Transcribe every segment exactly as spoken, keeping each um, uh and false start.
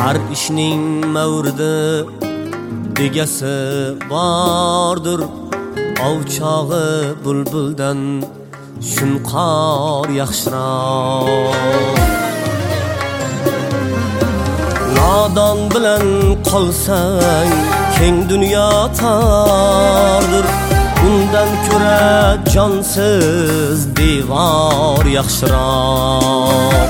Har ishning mavridi egasi bordir. Ovchog'i bulbuldan shunqor yaxshiroq. Nodon bilan qolsang keng dunyo tordir. Undan ko'ra jonsiz devor yaxshiroq.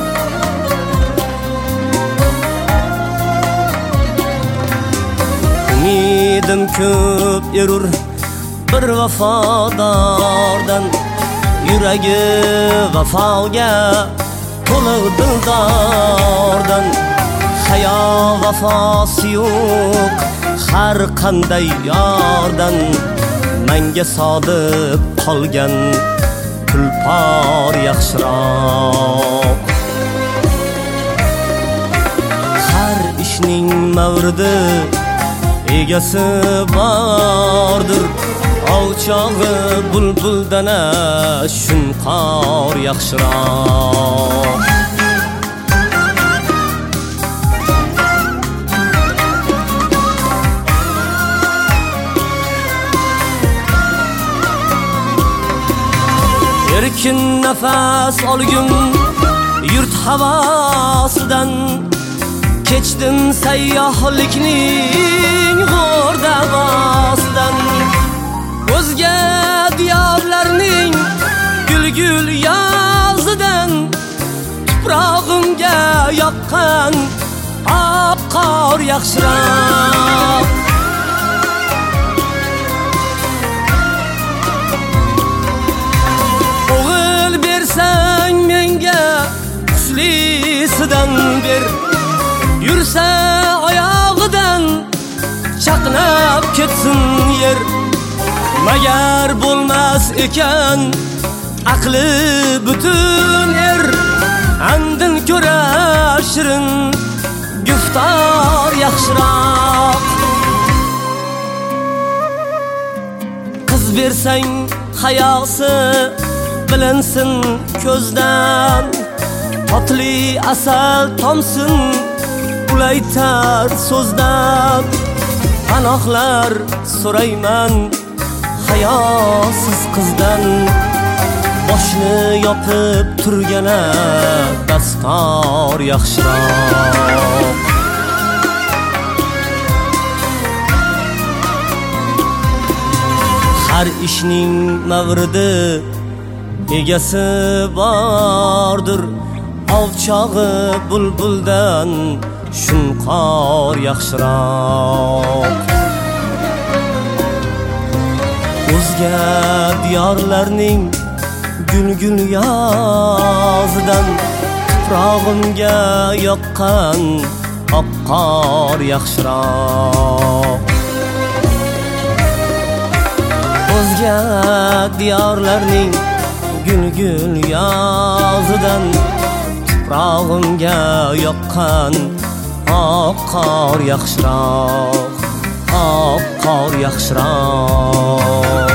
Umidim ko'p erur bir vafodordan. Yuragi vafoga to'liq dildordan. Hayo vafosi yo'q har qanday yordan. Menga sodiq qolgan tulpor yaxshiroq. Har ishning mavridi egasi bordir. Ovchog'i bulbuldan shunqor yaxshiroq. Erkin nafas olgum yurt havosidan. Kechdim sayyohlikning g'o'r davosidan. O'zga diyorlarning gul-gul yozidan. Tuprog'imga yoqqan oq-qor yaxshiroq. O'g'il bersang menga kuchlisidan ber. Yursa oyog'idan chaqnab ketsin yer. Magar bo'lmas ekan aqli butun er. Andin ko'ra shirin guftor yaxshiroq. Qiz bersang hayosi bilinsin ko'zdan. Totli asal tomsin ulaytar so'zdan. Panohlar so'rayman hayosiz qizdan. Boshni yopib turgana dastor yaxshiroq. Har ishning mavridi egasi bordir. Ovchog'i bulbuldan shunqor yaxshiroq. O'zga diyorlarning gul-gul yozidan. Tuprog'imga yoqqan oq-qor yaxshiroq. O'zga diyorlarning gul-gul yozidan. Tuprog'imga yoqqan oq-qor yaxshiroq. Oq-qor yaxshiroq.